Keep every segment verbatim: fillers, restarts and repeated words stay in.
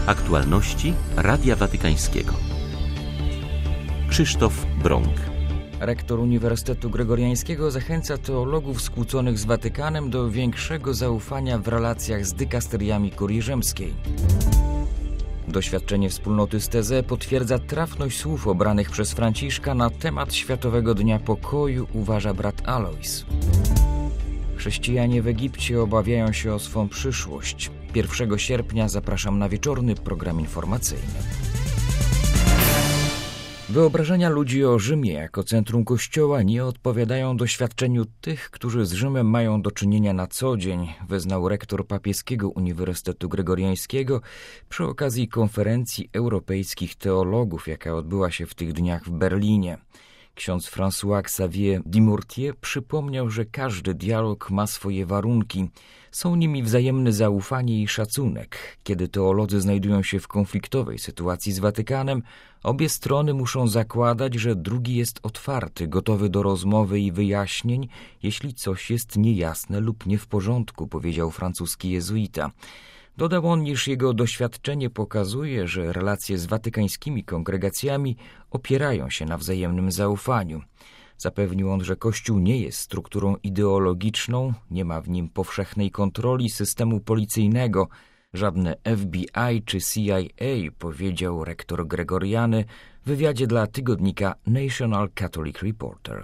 Aktualności Radia Watykańskiego. Krzysztof Brąk. Rektor Uniwersytetu Gregoriańskiego zachęca teologów skłóconych z Watykanem do większego zaufania w relacjach z dykasteriami Kurii Rzymskiej. Doświadczenie wspólnoty z Teze potwierdza trafność słów obranych przez Franciszka na temat Światowego Dnia Pokoju, uważa brat Alois. Chrześcijanie w Egipcie obawiają się o swą przyszłość. pierwszego sierpnia zapraszam na wieczorny program informacyjny. Wyobrażenia ludzi o Rzymie jako centrum Kościoła nie odpowiadają doświadczeniu tych, którzy z Rzymem mają do czynienia na co dzień, wyznał rektor Papieskiego Uniwersytetu Gregoriańskiego przy okazji konferencji europejskich teologów, jaka odbyła się w tych dniach w Berlinie. Ksiądz François Xavier Dumortier przypomniał, że każdy dialog ma swoje warunki. Są nimi wzajemne zaufanie i szacunek. Kiedy teolodzy znajdują się w konfliktowej sytuacji z Watykanem, obie strony muszą zakładać, że drugi jest otwarty, gotowy do rozmowy i wyjaśnień, jeśli coś jest niejasne lub nie w porządku, powiedział francuski jezuita. Dodał on, iż jego doświadczenie pokazuje, że relacje z watykańskimi kongregacjami opierają się na wzajemnym zaufaniu. Zapewnił on, że Kościół nie jest strukturą ideologiczną, nie ma w nim powszechnej kontroli systemu policyjnego. Żadne F B I czy C I A, powiedział rektor Gregoriany w wywiadzie dla tygodnika National Catholic Reporter.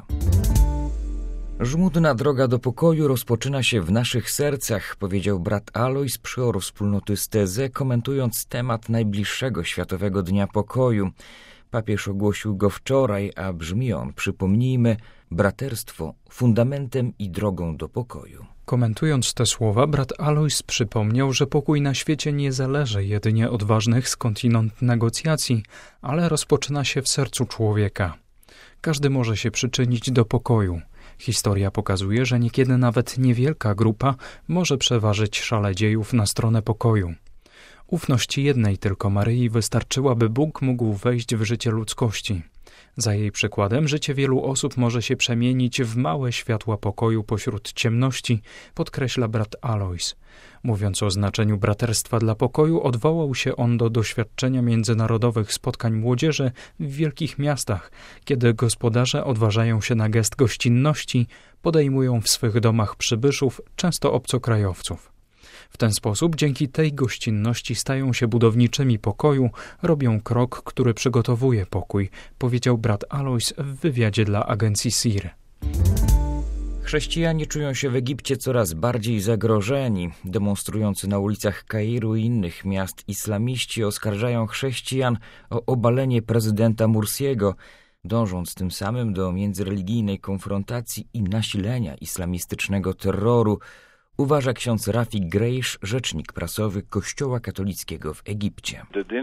Żmudna droga do pokoju rozpoczyna się w naszych sercach, powiedział brat Alois, przeor wspólnoty z Teze, komentując temat najbliższego Światowego Dnia Pokoju. Papież ogłosił go wczoraj, a brzmi on, przypomnijmy, braterstwo fundamentem i drogą do pokoju. Komentując te słowa, brat Alois przypomniał, że pokój na świecie nie zależy jedynie od ważnych skądinąd negocjacji, ale rozpoczyna się w sercu człowieka. Każdy może się przyczynić do pokoju. Historia pokazuje, że niekiedy nawet niewielka grupa może przeważyć szale dziejów na stronę pokoju. Ufność jednej tylko Maryi wystarczyła, by Bóg mógł wejść w życie ludzkości. Za jej przykładem życie wielu osób może się przemienić w małe światła pokoju pośród ciemności, podkreśla brat Alois. Mówiąc o znaczeniu braterstwa dla pokoju, odwołał się on do doświadczenia międzynarodowych spotkań młodzieży w wielkich miastach, kiedy gospodarze odważają się na gest gościnności, podejmują w swych domach przybyszów, często obcokrajowców. W ten sposób, dzięki tej gościnności stają się budowniczymi pokoju, robią krok, który przygotowuje pokój, powiedział brat Alois w wywiadzie dla agencji S I R. Chrześcijanie czują się w Egipcie coraz bardziej zagrożeni. Demonstrujący na ulicach Kairu i innych miast islamiści oskarżają chrześcijan o obalenie prezydenta Mursiego, dążąc tym samym do międzyreligijnej konfrontacji i nasilenia islamistycznego terroru, uważa ksiądz Rafik Grejsz, rzecznik prasowy Kościoła katolickiego w Egipcie.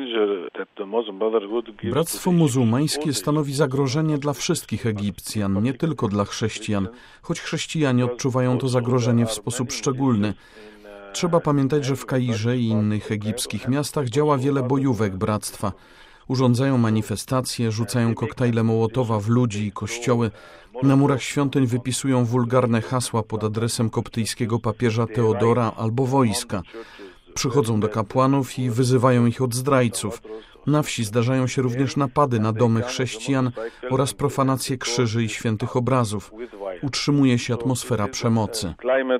Bractwo muzułmańskie stanowi zagrożenie dla wszystkich Egipcjan, nie tylko dla chrześcijan, choć chrześcijanie odczuwają to zagrożenie w sposób szczególny. Trzeba pamiętać, że w Kairze i innych egipskich miastach działa wiele bojówek bractwa. Urządzają manifestacje, rzucają koktajle Mołotowa w ludzi i kościoły. Na murach świątyń wypisują wulgarne hasła pod adresem koptyjskiego papieża Teodora albo wojska. Przychodzą do kapłanów i wyzywają ich od zdrajców. Na wsi zdarzają się również napady na domy chrześcijan oraz profanacje krzyży i świętych obrazów. Utrzymuje się atmosfera przemocy.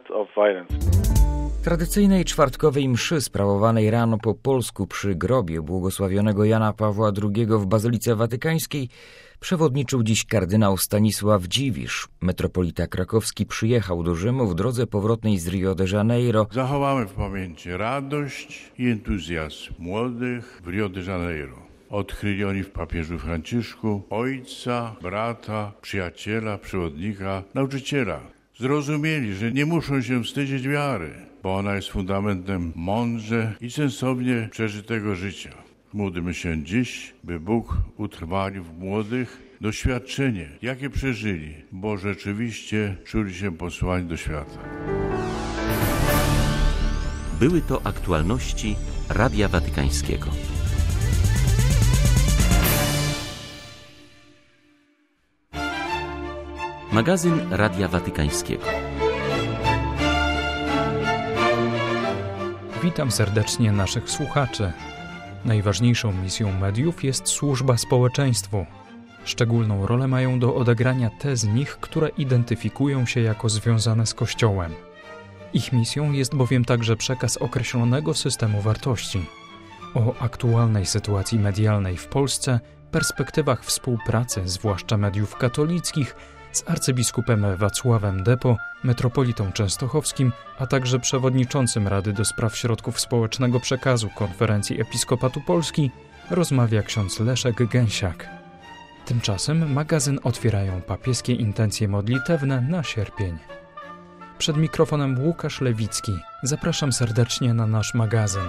Tradycyjnej czwartkowej mszy sprawowanej rano po polsku przy grobie błogosławionego Jana Pawła drugiego w Bazylice Watykańskiej przewodniczył dziś kardynał Stanisław Dziwisz. Metropolita krakowski przyjechał do Rzymu w drodze powrotnej z Rio de Janeiro. Zachowamy w pamięci radość i entuzjazm młodych w Rio de Janeiro. Odkryli oni w papieżu Franciszku ojca, brata, przyjaciela, przewodnika, nauczyciela. Zrozumieli, że nie muszą się wstydzić wiary, bo ona jest fundamentem mądrze i sensownie przeżytego życia. Módlmy się dziś, by Bóg utrwalił w młodych doświadczenie, jakie przeżyli, bo rzeczywiście czuli się posłani do świata. Były to aktualności Radia Watykańskiego. Magazyn Radia Watykańskiego. Witam serdecznie naszych słuchaczy. Najważniejszą misją mediów jest służba społeczeństwu. Szczególną rolę mają do odegrania te z nich, które identyfikują się jako związane z Kościołem. Ich misją jest bowiem także przekaz określonego systemu wartości. O aktualnej sytuacji medialnej w Polsce, perspektywach współpracy, zwłaszcza mediów katolickich, z arcybiskupem Wacławem Depo, metropolitą częstochowskim, a także przewodniczącym Rady do Spraw Środków Społecznego Przekazu Konferencji Episkopatu Polski, rozmawia ksiądz Leszek Gęsiak. Tymczasem magazyn otwierają papieskie intencje modlitewne na sierpień. Przed mikrofonem Łukasz Lewicki. Zapraszam serdecznie na nasz magazyn.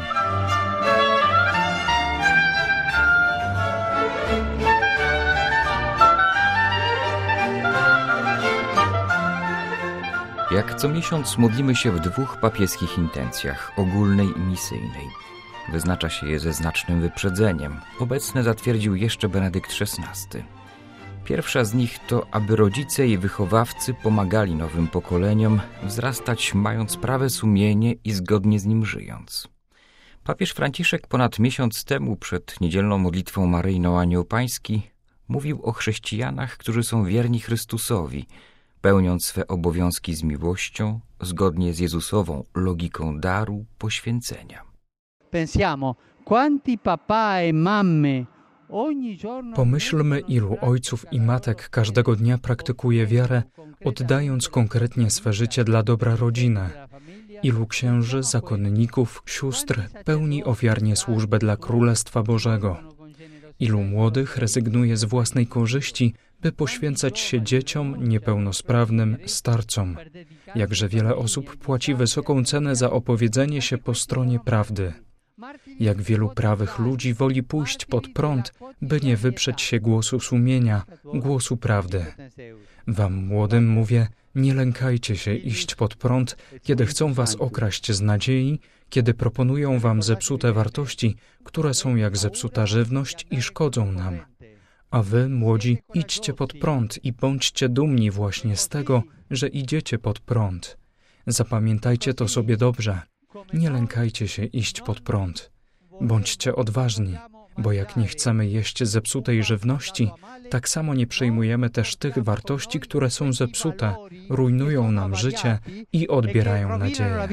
Jak co miesiąc modlimy się w dwóch papieskich intencjach, ogólnej i misyjnej. Wyznacza się je ze znacznym wyprzedzeniem. Obecne zatwierdził jeszcze Benedykt szesnasty. Pierwsza z nich to, aby rodzice i wychowawcy pomagali nowym pokoleniom wzrastać, mając prawe sumienie i zgodnie z nim żyjąc. Papież Franciszek ponad miesiąc temu, przed niedzielną modlitwą maryjną Anioł Pański, mówił o chrześcijanach, którzy są wierni Chrystusowi, pełniąc swe obowiązki z miłością, zgodnie z Jezusową logiką daru poświęcenia. Pensiamo, quanti papà e mamme. Pomyślmy, ilu ojców i matek każdego dnia praktykuje wiarę, oddając konkretnie swe życie dla dobra rodziny. Ilu księży, zakonników, sióstr pełni ofiarnie służbę dla Królestwa Bożego. Ilu młodych rezygnuje z własnej korzyści, by poświęcać się dzieciom, niepełnosprawnym, starcom. Jakże wiele osób płaci wysoką cenę za opowiedzenie się po stronie prawdy. Jak wielu prawych ludzi woli pójść pod prąd, by nie wyprzeć się głosu sumienia, głosu prawdy. Wam młodym mówię, nie lękajcie się iść pod prąd, kiedy chcą was okraść z nadziei, kiedy proponują wam zepsute wartości, które są jak zepsuta żywność i szkodzą nam. A wy, młodzi, idźcie pod prąd i bądźcie dumni właśnie z tego, że idziecie pod prąd. Zapamiętajcie to sobie dobrze. Nie lękajcie się iść pod prąd. Bądźcie odważni, bo jak nie chcemy jeść zepsutej żywności, tak samo nie przyjmujemy też tych wartości, które są zepsute, rujnują nam życie i odbierają nadzieję.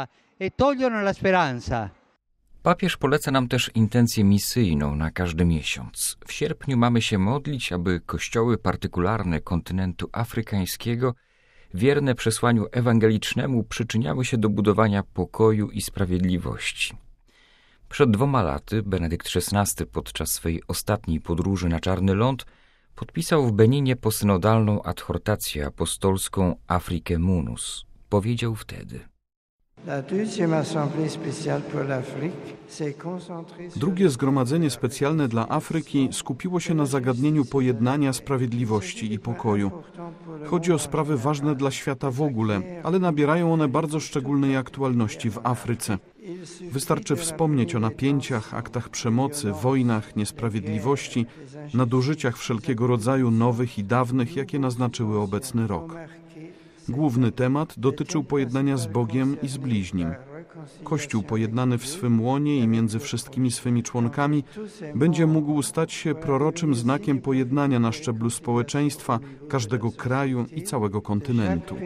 Papież poleca nam też intencję misyjną na każdy miesiąc. W sierpniu mamy się modlić, aby kościoły partykularne kontynentu afrykańskiego wierne przesłaniu ewangelicznemu przyczyniały się do budowania pokoju i sprawiedliwości. Przed dwoma laty Benedykt szesnasty podczas swej ostatniej podróży na Czarny Ląd podpisał w Beninie posynodalną adhortację apostolską Afrique Munus. Powiedział wtedy: Drugie zgromadzenie specjalne dla Afryki skupiło się na zagadnieniu pojednania, sprawiedliwości i pokoju. Chodzi o sprawy ważne dla świata w ogóle, ale nabierają one bardzo szczególnej aktualności w Afryce. Wystarczy wspomnieć o napięciach, aktach przemocy, wojnach, niesprawiedliwości, nadużyciach wszelkiego rodzaju nowych i dawnych, jakie naznaczyły obecny rok. Główny temat dotyczył pojednania z Bogiem i z bliźnim. Kościół pojednany w swym łonie i między wszystkimi swymi członkami będzie mógł stać się proroczym znakiem pojednania na szczeblu społeczeństwa, każdego kraju i całego kontynentu.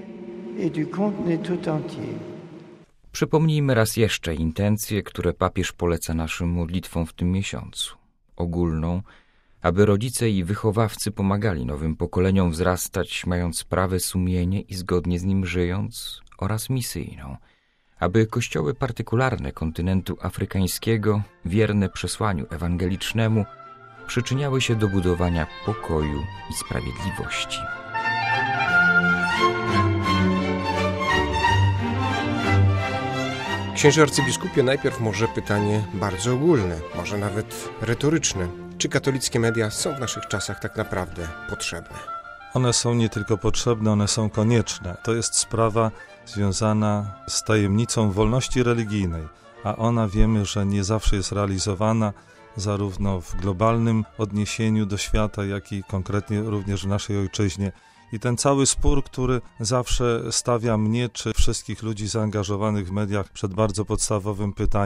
Przypomnijmy raz jeszcze intencje, które papież poleca naszym modlitwom w tym miesiącu. Ogólną, aby rodzice i wychowawcy pomagali nowym pokoleniom wzrastać, mając prawe sumienie i zgodnie z nim żyjąc, oraz misyjną, aby kościoły partykularne kontynentu afrykańskiego, wierne przesłaniu ewangelicznemu, przyczyniały się do budowania pokoju i sprawiedliwości. Księże arcybiskupie, najpierw może pytanie bardzo ogólne, może nawet retoryczne. Czy katolickie media są w naszych czasach tak naprawdę potrzebne? One są nie tylko potrzebne, one są konieczne. To jest sprawa związana z tajemnicą wolności religijnej, a ona wiemy, że nie zawsze jest realizowana zarówno w globalnym odniesieniu do świata, jak i konkretnie również w naszej ojczyźnie. I ten cały spór, który zawsze stawia mnie czy wszystkich ludzi zaangażowanych w mediach przed bardzo podstawowym pytaniem,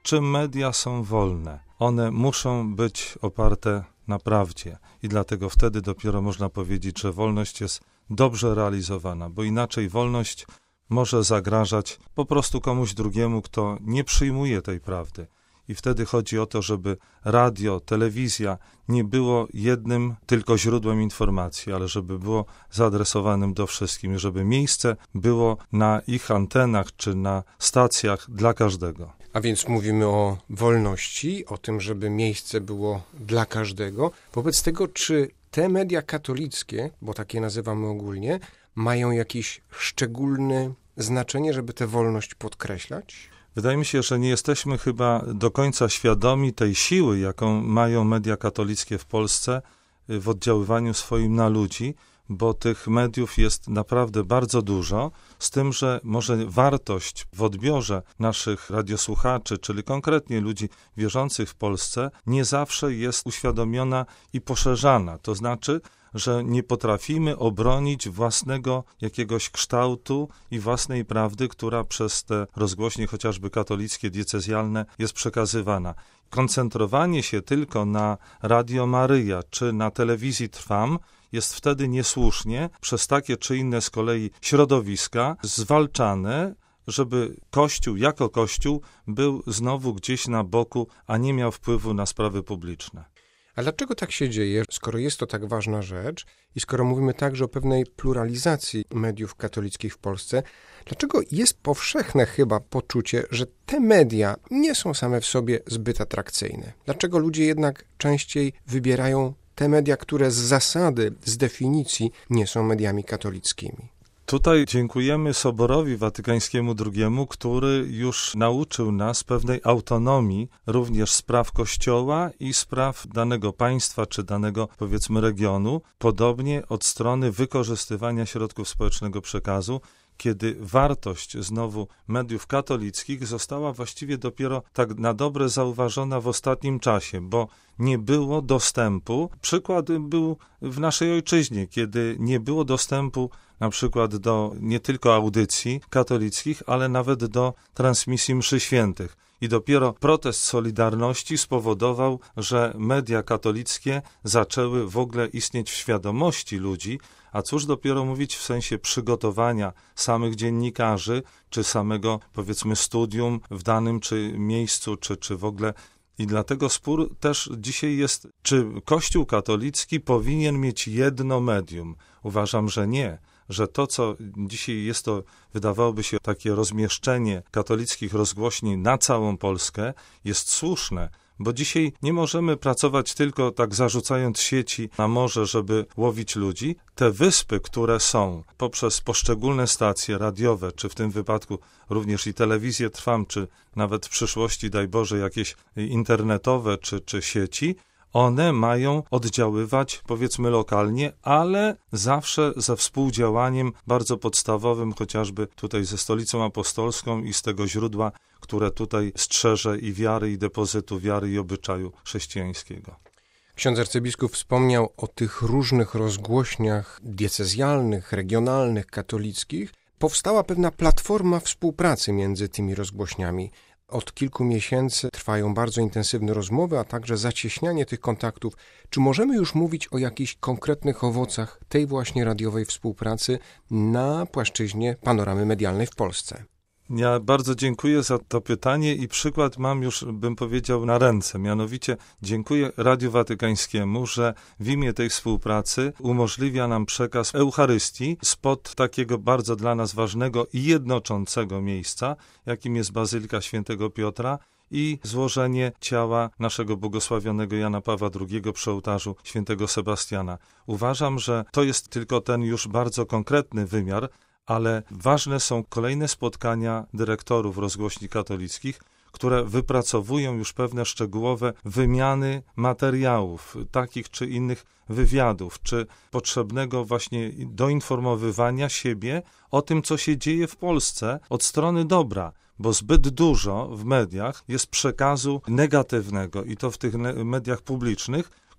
czy media są wolne? One muszą być oparte na prawdzie i dlatego wtedy dopiero można powiedzieć, że wolność jest dobrze realizowana, bo inaczej wolność może zagrażać po prostu komuś drugiemu, kto nie przyjmuje tej prawdy. I wtedy chodzi o to, żeby radio, telewizja nie było jednym tylko źródłem informacji, ale żeby było zaadresowanym do wszystkim, żeby miejsce było na ich antenach czy na stacjach dla każdego. A więc mówimy o wolności, o tym, żeby miejsce było dla każdego. Wobec tego, czy te media katolickie, bo takie nazywamy ogólnie, mają jakieś szczególne znaczenie, żeby tę wolność podkreślać? Wydaje mi się, że nie jesteśmy chyba do końca świadomi tej siły, jaką mają media katolickie w Polsce w oddziaływaniu swoim na ludzi, bo tych mediów jest naprawdę bardzo dużo, z tym, że może wartość w odbiorze naszych radiosłuchaczy, czyli konkretnie ludzi wierzących w Polsce, nie zawsze jest uświadomiona i poszerzana. To znaczy, że nie potrafimy obronić własnego jakiegoś kształtu i własnej prawdy, która przez te rozgłośnie chociażby katolickie, diecezjalne jest przekazywana. Koncentrowanie się tylko na Radio Maryja czy na telewizji Trwam jest wtedy niesłusznie przez takie czy inne z kolei środowiska zwalczane, żeby Kościół jako Kościół był znowu gdzieś na boku, a nie miał wpływu na sprawy publiczne. A dlaczego tak się dzieje, skoro jest to tak ważna rzecz i skoro mówimy także o pewnej pluralizacji mediów katolickich w Polsce, dlaczego jest powszechne chyba poczucie, że te media nie są same w sobie zbyt atrakcyjne? Dlaczego ludzie jednak częściej wybierają te media, które z zasady, z definicji nie są mediami katolickimi? Tutaj dziękujemy Soborowi Watykańskiemu drugiemu, który już nauczył nas pewnej autonomii również spraw Kościoła i spraw danego państwa czy danego, powiedzmy, regionu, podobnie od strony wykorzystywania środków społecznego przekazu, kiedy wartość znowu mediów katolickich została właściwie dopiero tak na dobre zauważona w ostatnim czasie, bo nie było dostępu. Przykład był w naszej ojczyźnie, kiedy nie było dostępu na przykład do nie tylko audycji katolickich, ale nawet do transmisji mszy świętych. I dopiero protest Solidarności spowodował, że media katolickie zaczęły w ogóle istnieć w świadomości ludzi, a cóż dopiero mówić w sensie przygotowania samych dziennikarzy, czy samego, powiedzmy, studium w danym czy miejscu, czy, czy w ogóle. I dlatego spór też dzisiaj jest, czy Kościół katolicki powinien mieć jedno medium. Uważam, że nie. Że to, co dzisiaj jest, to wydawałoby się takie rozmieszczenie katolickich rozgłośni na całą Polskę, jest słuszne, bo dzisiaj nie możemy pracować tylko tak zarzucając sieci na morze, żeby łowić ludzi. Te wyspy, które są poprzez poszczególne stacje radiowe, czy w tym wypadku również i telewizję Trwam, czy nawet w przyszłości, daj Boże, jakieś internetowe, czy, czy sieci, one mają oddziaływać, powiedzmy, lokalnie, ale zawsze ze współdziałaniem bardzo podstawowym, chociażby tutaj ze Stolicą Apostolską i z tego źródła, które tutaj strzeże i wiary, i depozytu wiary, i obyczaju chrześcijańskiego. Ksiądz arcybiskup wspomniał o tych różnych rozgłośniach diecezjalnych, regionalnych, katolickich. Powstała pewna platforma współpracy między tymi rozgłośniami. Od kilku miesięcy trwają bardzo intensywne rozmowy, a także zacieśnianie tych kontaktów. Czy możemy już mówić o jakichś konkretnych owocach tej właśnie radiowej współpracy na płaszczyźnie panoramy medialnej w Polsce? Ja bardzo dziękuję za to pytanie i przykład mam już, bym powiedział, na ręce. Mianowicie dziękuję Radiu Watykańskiemu, że w imię tej współpracy umożliwia nam przekaz Eucharystii spod takiego bardzo dla nas ważnego i jednoczącego miejsca, jakim jest Bazylika Świętego Piotra i złożenie ciała naszego błogosławionego Jana Pawła drugiego przy ołtarzu Świętego Sebastiana. Uważam, że to jest tylko ten już bardzo konkretny wymiar, ale ważne są kolejne spotkania dyrektorów rozgłośni katolickich, które wypracowują już pewne szczegółowe wymiany materiałów, takich czy innych wywiadów, czy potrzebnego właśnie doinformowywania siebie o tym, co się dzieje w Polsce od strony dobra, bo zbyt dużo w mediach jest przekazu negatywnego i to w tych mediach publicznych,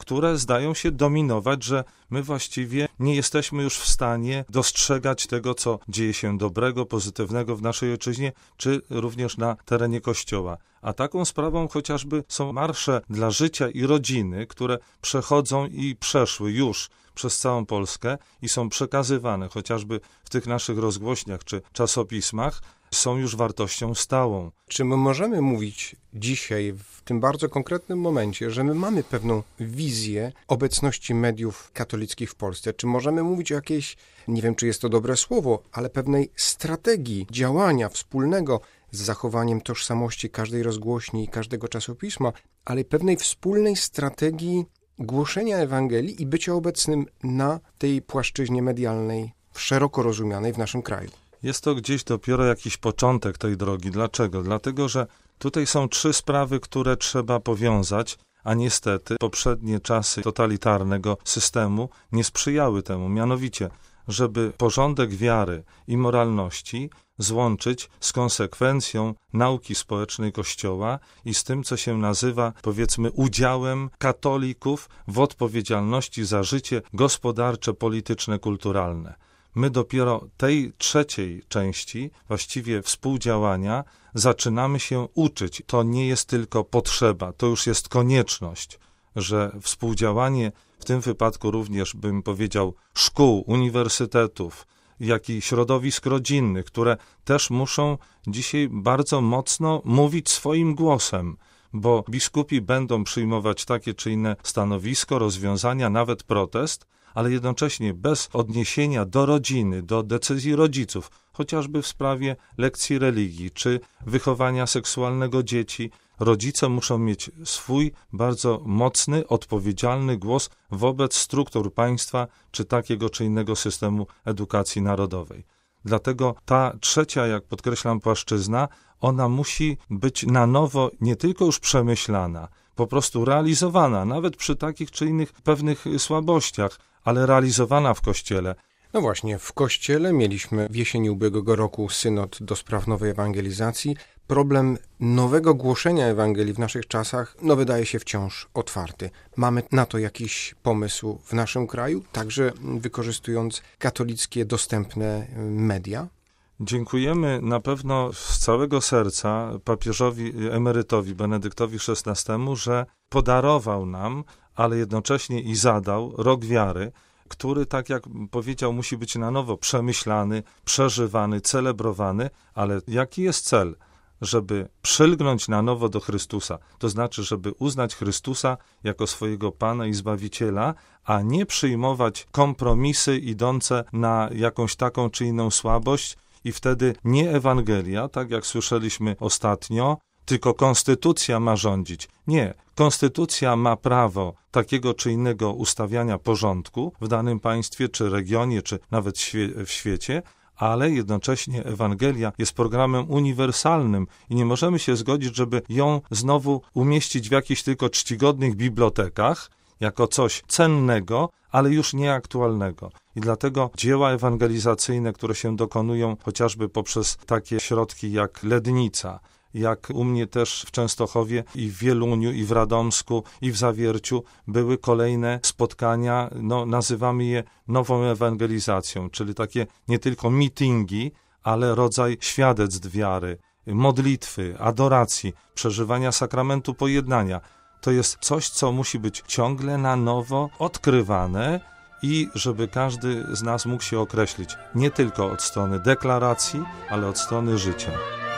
które zdają się dominować, że my właściwie nie jesteśmy już w stanie dostrzegać tego, co dzieje się dobrego, pozytywnego w naszej ojczyźnie, czy również na terenie Kościoła. A taką sprawą chociażby są marsze dla życia i rodziny, które przechodzą i przeszły już przez całą Polskę i są przekazywane chociażby w tych naszych rozgłośniach czy czasopismach, są już wartością stałą. Czy my możemy mówić dzisiaj, w tym bardzo konkretnym momencie, że my mamy pewną wizję obecności mediów katolickich w Polsce? Czy możemy mówić o jakiejś, nie wiem, czy jest to dobre słowo, ale pewnej strategii działania wspólnego z zachowaniem tożsamości każdej rozgłośni i każdego czasopisma, ale pewnej wspólnej strategii głoszenia Ewangelii i bycia obecnym na tej płaszczyźnie medialnej, szeroko rozumianej w naszym kraju? Jest to gdzieś dopiero jakiś początek tej drogi. Dlaczego? Dlatego, że tutaj są trzy sprawy, które trzeba powiązać, a niestety poprzednie czasy totalitarnego systemu nie sprzyjały temu. Mianowicie, żeby porządek wiary i moralności złączyć z konsekwencją nauki społecznej Kościoła i z tym, co się nazywa, powiedzmy, udziałem katolików w odpowiedzialności za życie gospodarcze, polityczne, kulturalne. My dopiero tej trzeciej części, właściwie współdziałania, zaczynamy się uczyć. To nie jest tylko potrzeba, to już jest konieczność, że współdziałanie, w tym wypadku również, bym powiedział, szkół, uniwersytetów, jak i środowisk rodzinnych, które też muszą dzisiaj bardzo mocno mówić swoim głosem, bo biskupi będą przyjmować takie czy inne stanowisko, rozwiązania, nawet protest, ale jednocześnie bez odniesienia do rodziny, do decyzji rodziców, chociażby w sprawie lekcji religii czy wychowania seksualnego dzieci. Rodzice muszą mieć swój bardzo mocny, odpowiedzialny głos wobec struktur państwa czy takiego czy innego systemu edukacji narodowej. Dlatego ta trzecia, jak podkreślam, płaszczyzna, ona musi być na nowo nie tylko już przemyślana, po prostu realizowana, nawet przy takich czy innych pewnych słabościach, ale realizowana w Kościele. No właśnie, w Kościele mieliśmy w jesieni ubiegłego roku synod do spraw nowej ewangelizacji. Problem nowego głoszenia Ewangelii w naszych czasach, no wydaje się wciąż otwarty. Mamy na to jakiś pomysł w naszym kraju, także wykorzystując katolickie dostępne media? Dziękujemy na pewno z całego serca papieżowi emerytowi Benedyktowi szesnastemu, że podarował nam, ale jednocześnie i zadał rok wiary, który, tak jak powiedział, musi być na nowo przemyślany, przeżywany, celebrowany, ale jaki jest cel? Żeby przylgnąć na nowo do Chrystusa, to znaczy, żeby uznać Chrystusa jako swojego Pana i Zbawiciela, a nie przyjmować kompromisy idące na jakąś taką czy inną słabość i wtedy nie Ewangelia, tak jak słyszeliśmy ostatnio, tylko konstytucja ma rządzić. Nie, konstytucja ma prawo takiego czy innego ustawiania porządku w danym państwie, czy regionie, czy nawet w świecie, ale jednocześnie Ewangelia jest programem uniwersalnym i nie możemy się zgodzić, żeby ją znowu umieścić w jakichś tylko czcigodnych bibliotekach, jako coś cennego, ale już nieaktualnego. I dlatego dzieła ewangelizacyjne, które się dokonują chociażby poprzez takie środki jak Lednica, jak u mnie też w Częstochowie i w Wieluniu, i w Radomsku, i w Zawierciu były kolejne spotkania, no nazywamy je nową ewangelizacją, czyli takie nie tylko mityngi, ale rodzaj świadectw wiary, modlitwy, adoracji, przeżywania sakramentu pojednania. To jest coś, co musi być ciągle na nowo odkrywane i żeby każdy z nas mógł się określić nie tylko od strony deklaracji, ale od strony życia.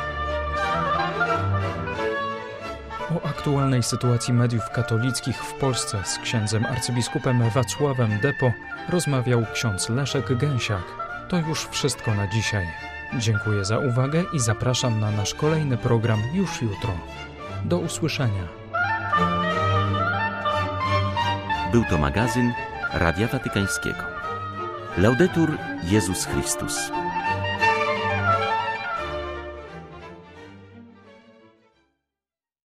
O aktualnej sytuacji mediów katolickich w Polsce z księdzem arcybiskupem Wacławem Depo rozmawiał ksiądz Leszek Gęsiak. To już wszystko na dzisiaj. Dziękuję za uwagę i zapraszam na nasz kolejny program już jutro. Do usłyszenia. Był to magazyn Radia Watykańskiego. Laudetur Jezus Chrystus.